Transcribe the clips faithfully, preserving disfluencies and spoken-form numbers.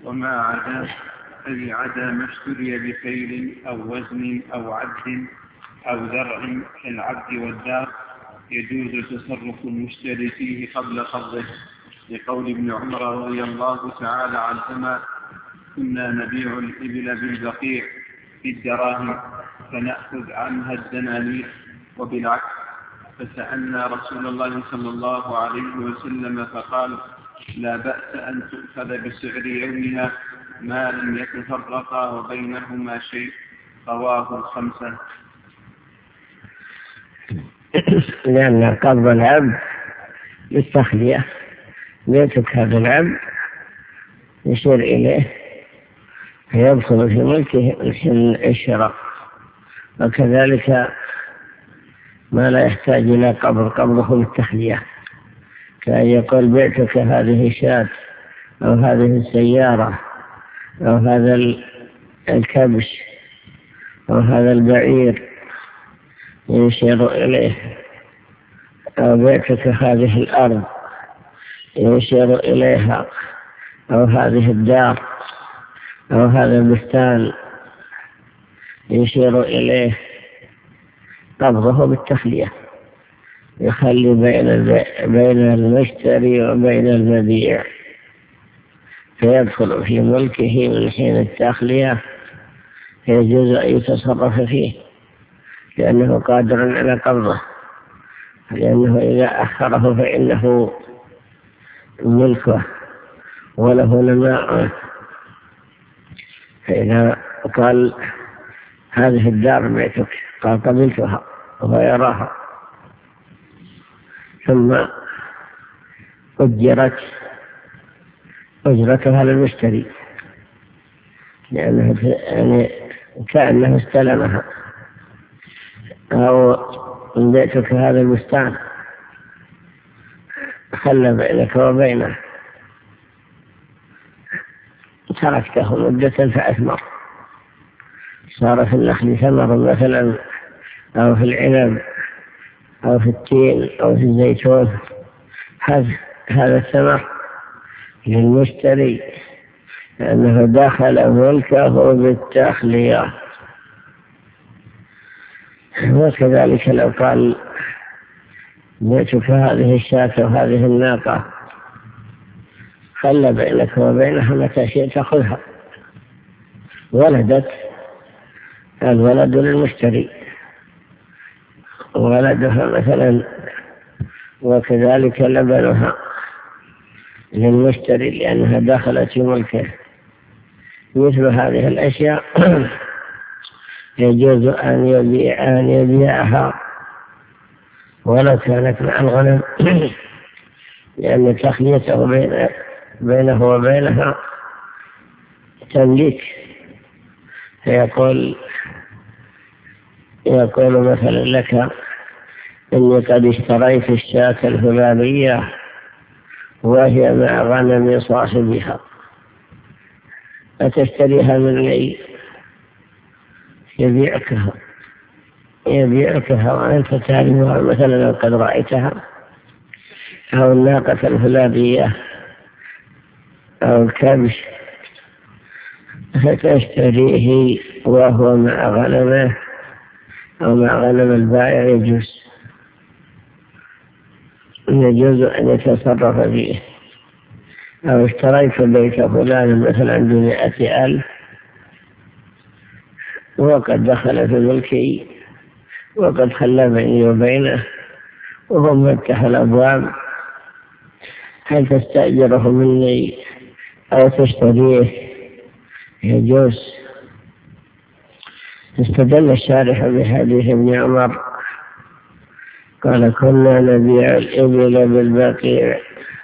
وما عدا أي عدا ما اشتري بكيل أو وزن أو عبد أو زرع كالعبد والدار يجوز تصرف المشتري فيه قبل قبضه، لقول ابن عمر رضي الله تعالى عنهما: كنا نبيع الإبل بالبقيع بالدراهم فنأخذ عنها الدنانير، وبالعكس. فسألنا رسول الله صلى الله عليه وسلم فقال: لا بأس أن تؤخذ بسعر يومها ما لم يتفرقا وبينهما شيء. رواه الخمسة. لأن قبض العبد للتخلية، بيتك هذا العبد يشير إليه فيدخل في ملكه من الشراء، وكذلك ما لا يحتاج إلى قبض قبضه بالتخلية، كأن يقول: بعتك هذه الشاة أو هذه السيارة أو هذا الكبش أو هذا البعير، يشير إليه. أو بعتك هذه الأرض، يشير إليها. أو هذه الدار أو هذا البستان، يشير إليه. قبضه بالتخلية يخلي بين بين المشتري وبين المبيع، فيدخل في ملكه من حين التخلية، يجوز أن يتصرف فيه لأنه قادر على قبضه، لأنه إذا أخره فإنه ملكه وله نماء. فإذا قال: هذه الدار بيتك، قال: قبلتها، وهو يراها، ثم أجرت أجرتها للمشتري، لأنه يعني كأنه استلمها. أو بيتك هذا البستان، خلى بينك وبينه، تركته مدة فأثمر، صار في النخل ثمر مثلا، أو في العنب أو في التين أو في الزيتون، هذا الثمر للمشتري لأنه دخل ملكه بالتخلية. وكذلك لو قال: بيتك هذه الشاة وهذه الناقة، خلى بينك وبينها متى شئت تأخذها، ولدت، الولد للمشتري، ولدها مثلا، وكذلك لبنها للمشتري لأنها دخلت في ملكه. مثل هذه الأشياء يجوز أن يبيع أن يبيعها ولو كانت مع الغنم، لأن تخليته بين بينه وبينها تمليك. فيقول يقول مثلا لك: إني قد اشتريت الشاة الفلانية وهي مع غنم صاحبها، أتشتريها مني؟ يبيعكها يبيعكها وأنت تعلمها مثلا لو قد رأيتها، أو الناقة الفلانية أو الكبش، فتشتريه وهو مع غنمه أو مع غنم البائع، يجوز يجوز أن يتصرف فيه. أو اشتريت بيت فلان مثلا بمئة ألف وقد دخل في ملكي وقد خلى بيني وبينه وهو مفتح الأبواب، هل تستأجره مني أو تشتريه؟ يجوز. استدل الشارح بحديث ابن عمر قال: كنا نبيع الإبل بالبقيع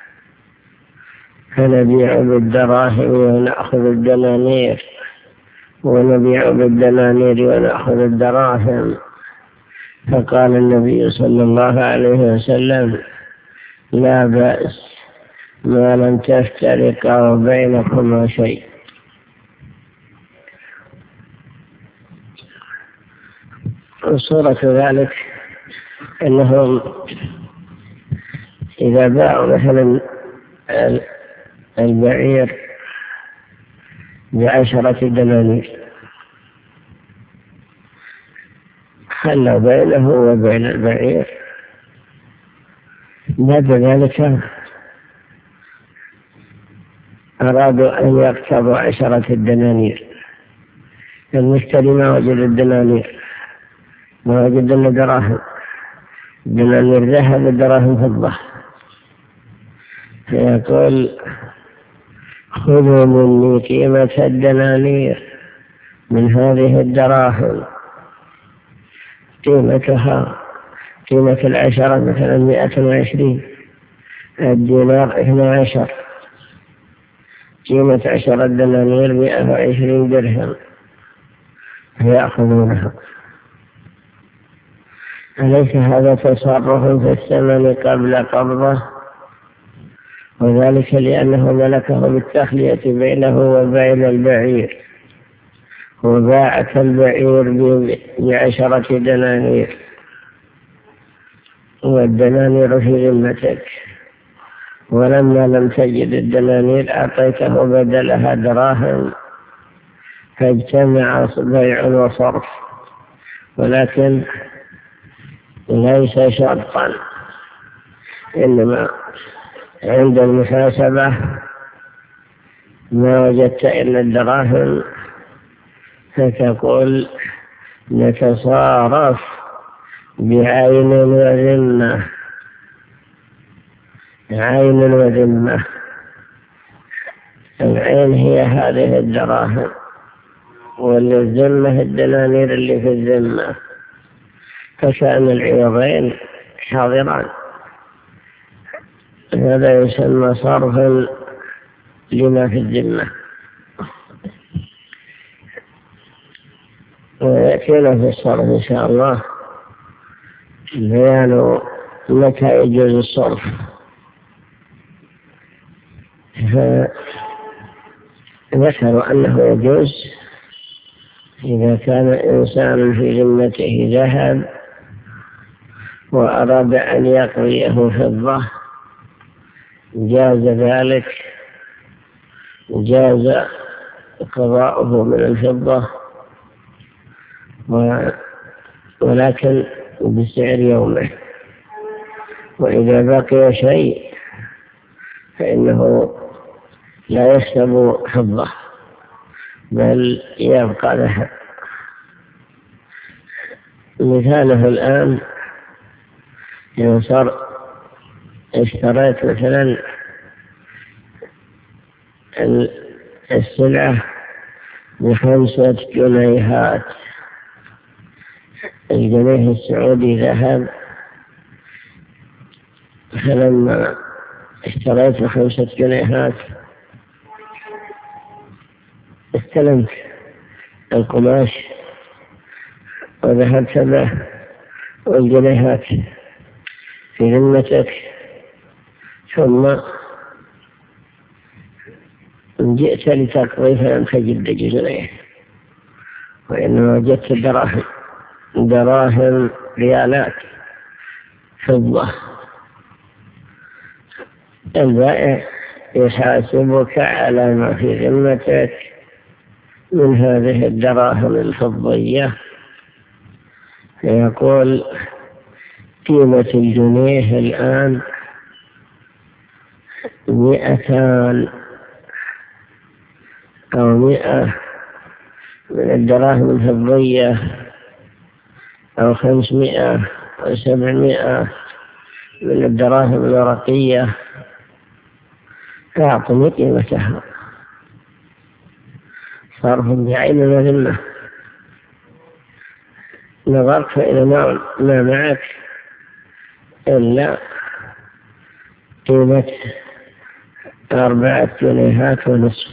فنبيع بالدراهم ونأخذ الدنانير، ونبيع بالدنانير ونأخذ الدراهم. فقال النبي صلى الله عليه وسلم: لا بأس ما لم تفترق بينكما شيء. وصورة ذلك أنهم إذا باعوا مثلا البعير بعشرة دنانير، خلى بينه وبين البعير. بعد ذلك أرادوا أن يقتضوا عشرة الدنانير. المشتري ما وجد الدنانير، ما وجد إلا دراهم، دنانير ذهب ودراهم فضة، فيقول خذوا مني قيمة الدنانير من هذه الدراهم، قيمتها قيمة العشرة مثلا مئة وعشرين، الدينار اثنى عشر، قيمة عشرة دنانير مئة وعشرين درهم، فيأخذونها. أليس هذا تصرف في الثمن قبل قبضه؟ وذلك لأنه ملكه بالتخلية بينه وبين البعير، وباعت البعير بعشرة دنانير، والدنانير في ذمتك، ولما لم تجد الدنانير أعطيته بدلها دراهم، فاجتمع بيع وصرف، ولكن ليس شرطا، إنما عند المحاسبة ما وجدت إلا الدراهم فتقول نتصارف بعين وذمة، عين وذمة. العين هي هذه الدراهم، والذمة الدنانير اللي في الذمة، فكأن العوضين حاضران. هذا يسمى صرفا لما في الذمة. ويأتينا في الصرف إن شاء الله بيان متى يجوز الصرف. فذكروا أنه يجوز إذا كان إنسان في ذمته ذهب وأراد أن يقضيه فضة، جاز ذلك، جاز قضاؤه من الفضة، ولكن بسعر يومه. وإذا بقي شيء فإنه لا يحسب فضة بل يبقى ذهب. مثاله الآن إذا صار اشتريت مثلا السلعة بخمسة جنيهات، الجنيه السعودي ذهب، فلما اشتريت بخمسة جنيهات استلمت القماش وذهبت به والجنيهات في ذمتك، ثم جئت لتقضي فلم تجد جنيه، وإنما وجدت دراهم دراهم ريالات فضة، البائع يحاسبك على ما في ذمتك من هذه الدراهم الفضية، فيقول قيمة الجنيه الآن مئتان أو مئة من الدراهم الفضية، أو خمسمائة أو سبعمائة من الدراهم الورقية، فأعطني قيمتها، صرف بعين وذمة. نظرت فإذا ما معك إلا قيمة أربعة جنيهات ونصف،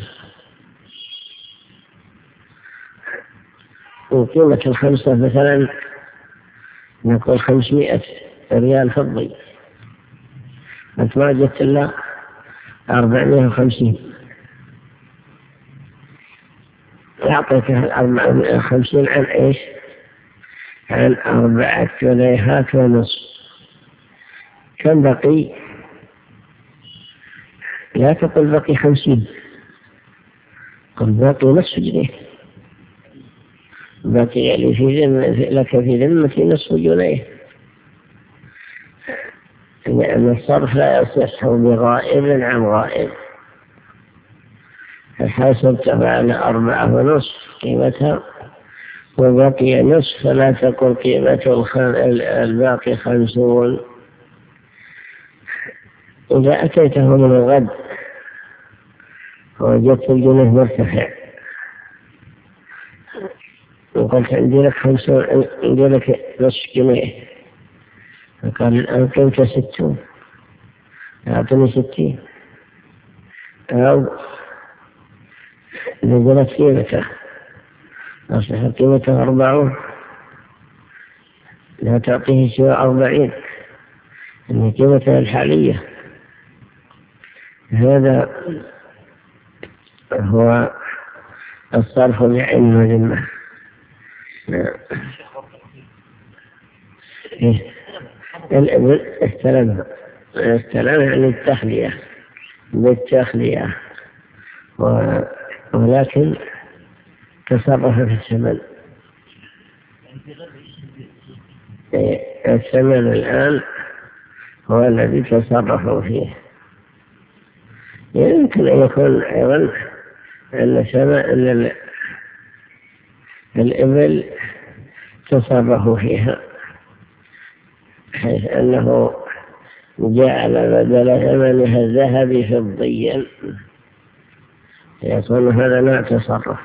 وقيمة الخمسة مثلا نقول خمسمائة ريال فضي، أنت ما وجدت إلا أربعمائة وخمسين، أعطيتها الأربعمائة وخمسين عن إيش؟ عن أربعة جنيهات ونصف. كم بقي؟ لا تقل بقي خمسين، الباقي نصف جنيه، الباقي يعني في ذمة لك في ذمة نصف جنيه، لأن الصرف لا يصح بغائب عن غائب. حاسبتها على أربعة ونصف قيمتها وبقي نصف، فلا تقل قيمة الباقي خمسون. إذا أتيته من الغد ووجدت الجنيه مرتفع وقلت عندي لك خمسون، عندي لك نصف جنيه، فقال الآن قيمته ستون، أعطني ستين، أو نزلت قيمته أصبح قيمته أربعون، لا تعطيه سوى أربعين إن قيمته الحالية. هذا هو الصرف بعين وذمة. الإبل استلمها استلمها عن التخلية بالتخلية، ولكن تصرف في الثمن. الثمن الآن هو الذي تصرفوا فيه. يمكن أن يكون أيضا أن ثمن الإبل تصرفوا فيها، حيث أنه جعل بدل ثمنها الذهب فضيا، يكون هذا لا تصرف.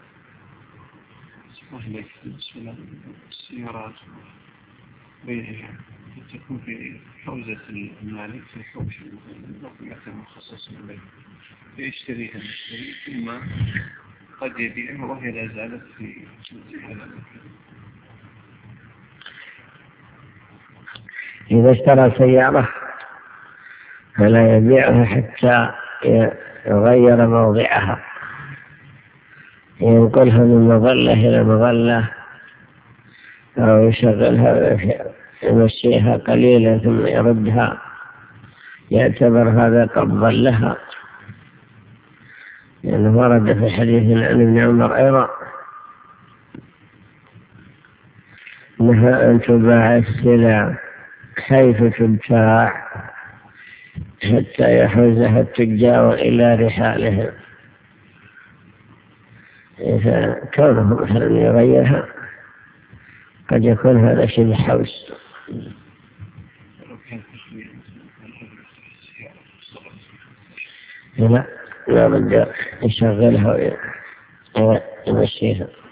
بالنسبة للسيارات بيعها تكون في حوزة المالك في حوش المقيمة المخصصة له، فيشتريها المشتري ثم قد يبيعها وهي لا زالت في هذا المكان. إذا اشترى سيارة فلا يبيعها حتى يغير موضعها، ينقلها من مظلة إلى مظلة أو يشغلها يمشيها قليلا ثم يردها، يعتبر هذا قبضا لها، لأنه ورد في حديث عن ابن عمر أيضا نهى أن تباع السلع حيث تبتاع حتى يحوزها التجار إلى رحالهم، إذا كونه مثلا يغيرها قد يكون هذا شبه حوز. لا لا بد يشغلها ويمشيها.